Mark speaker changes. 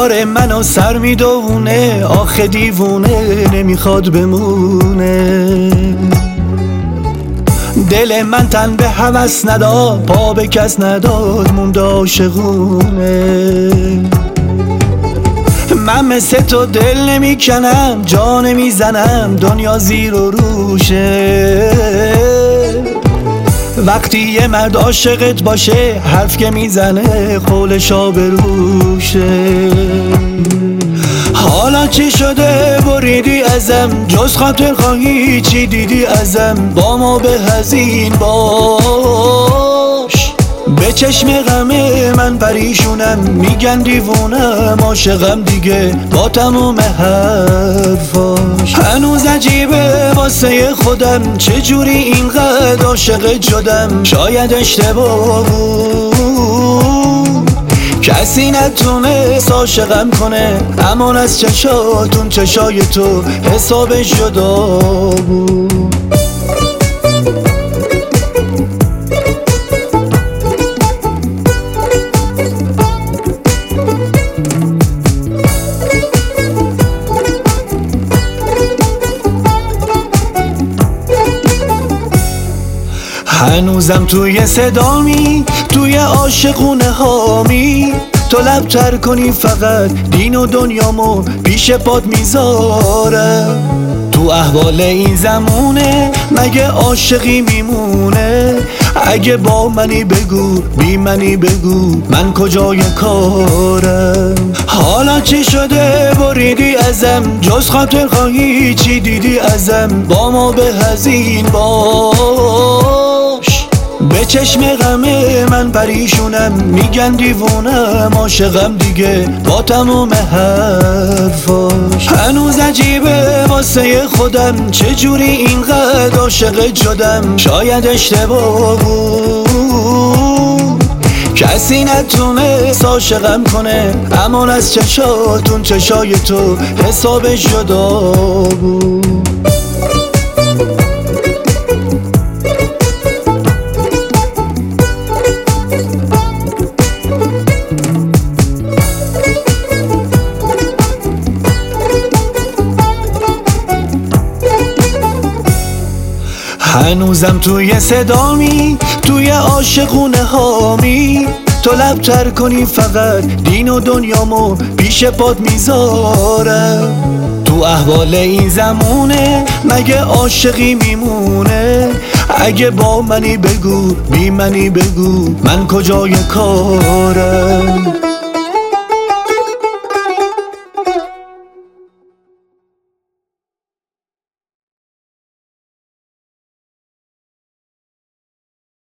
Speaker 1: کار منو سر میدونه، آخه دیوونه نمیخواد بمونه. دل من تن به هوس نداد، پا به کس نداد، موند عاشقونه. من مثل تو دل نمیکنم، جا نمیزنم، دنیا زیر و روشه. وقتی یه مرد عاشقت باشه، حرف که میزنه خولشا به روشه. حالا چی شده بریدی ازم، جز خاطر خواهی چی دیدی ازم؟ با ما به هزین باش، به چشم غم من پریشونم، میگن دیوونم عاشقم دیگه با تموم حرفاش. هنوز عجیبه واسه خودم چجوری اینقدر عاشقت شدم. شاید اشتباه بود، کسی نتونست عاشقم کنه، امان از چشاتون چشای تو حسابش جدا بود. هنوزم توی صدامی، توی عاشقونه هامی. تو لبتر کنی فقط دین و دنیامو پیش پات میذارم. تو احوال این زمونه مگه عاشقی میمونه؟ اگه با منی بگو، بی منی بگو، من کجای کارم؟ حالا چی شده بریدی ازم، جز خاطر خواهی چی دیدی ازم؟ با ما به هزین باش، به چشم غم من پریشونم، میگن دیوونم عاشقم دیگه با تموم حرفاش. هنوز عجیبه واسه خودم چجوری اینقدر عاشقت شدم. شاید اشتباه بود، کسی نتونست عاشقم کنه، امان از چشاتون چشای تو حسابش جدا بود. هنوزم توی صدامی، توی عاشقونه هامی. تو لبتر کنی فقط دین و دنیامو پیش پات میذارم. تو احوال این زمونه مگه عاشقی میمونه؟ اگه با منی بگو، بی منی بگو، من کجای کارم؟